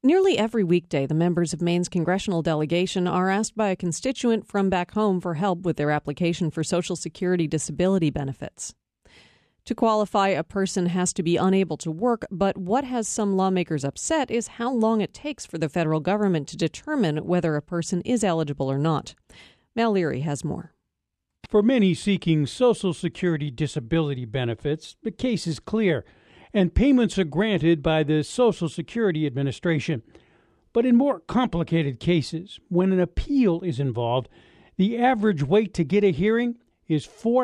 Nearly every weekday, the members of Maine's congressional delegation are asked by a constituent from back home for help with their application for Social Security disability benefits. To qualify, a person has to be unable to work, but what has some lawmakers upset is how long it takes for the federal government to determine whether a person is eligible or not. Mal Leary has more. For many seeking Social Security disability benefits, the case is clear, and payments are granted by the Social Security Administration. But in more complicated cases, when an appeal is involved, the average wait to get a hearing is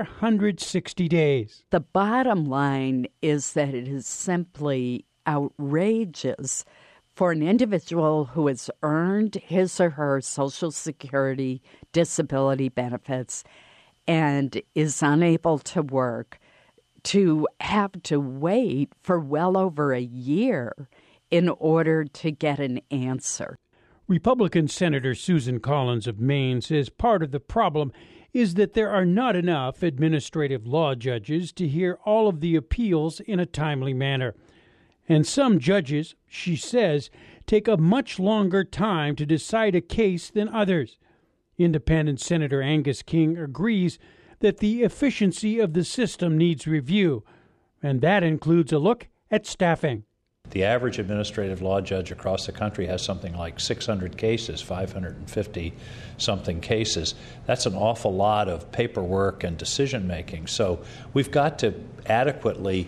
460 days. The bottom line is that it is simply outrageous for an individual who has earned his or her Social Security disability benefits and is unable to work to have to wait for well over a year in order to get an answer. Republican Senator Susan Collins of Maine says part of the problem is that there are not enough administrative law judges to hear all of the appeals in a timely manner. And some judges, she says, take a much longer time to decide a case than others. Independent Senator Angus King agrees that the efficiency of the system needs review, and that includes a look at staffing. The average administrative law judge across the country has something like 600 cases, 550-something cases. That's an awful lot of paperwork and decision-making. So we've got to adequately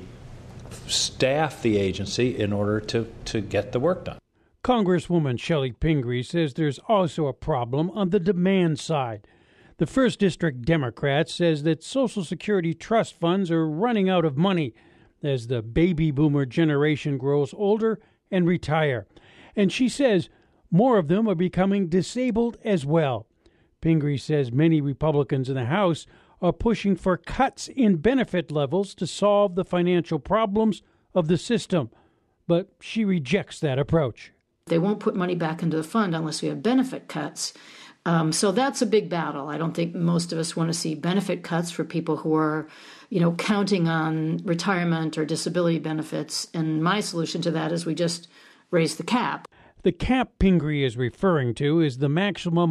staff the agency in order to get the work done. Congresswoman Shelley Pingree says there's also a problem on the demand side. The 1st District Democrat says that Social Security trust funds are running out of money as the baby boomer generation grows older and retire. And she says more of them are becoming disabled as well. Pingree says many Republicans in the House are pushing for cuts in benefit levels to solve the financial problems of the system, but she rejects that approach. They won't put money back into the fund unless we have benefit cuts. So that's a big battle. I don't think most of us want to see benefit cuts for people who are, counting on retirement or disability benefits. And my solution to that is we just raise the cap. The cap Pingree is referring to is the maximum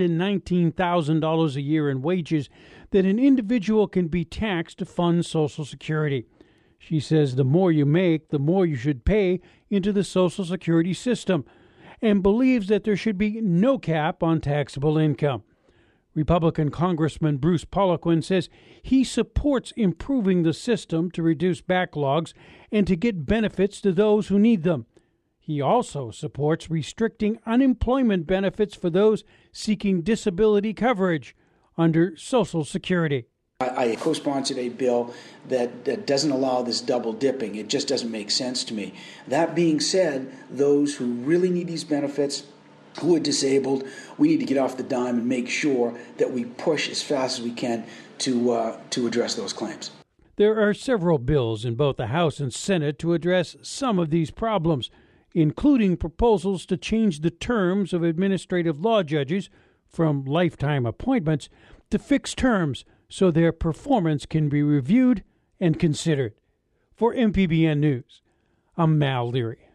$119,000 a year in wages that an individual can be taxed to fund Social Security. She says the more you make, the more you should pay into the Social Security system, and believes that there should be no cap on taxable income. Republican Congressman Bruce Poliquin says he supports improving the system to reduce backlogs and to get benefits to those who need them. He also supports restricting unemployment benefits for those seeking disability coverage under Social Security. I co-sponsored a bill that doesn't allow this double dipping. It just doesn't make sense to me. That being said, those who really need these benefits, who are disabled, we need to get off the dime and make sure that we push as fast as we can to address those claims. There are several bills in both the House and Senate to address some of these problems, including proposals to change the terms of administrative law judges from lifetime appointments to fixed terms so their performance can be reviewed and considered. For MPBN News, I'm Mal Leary.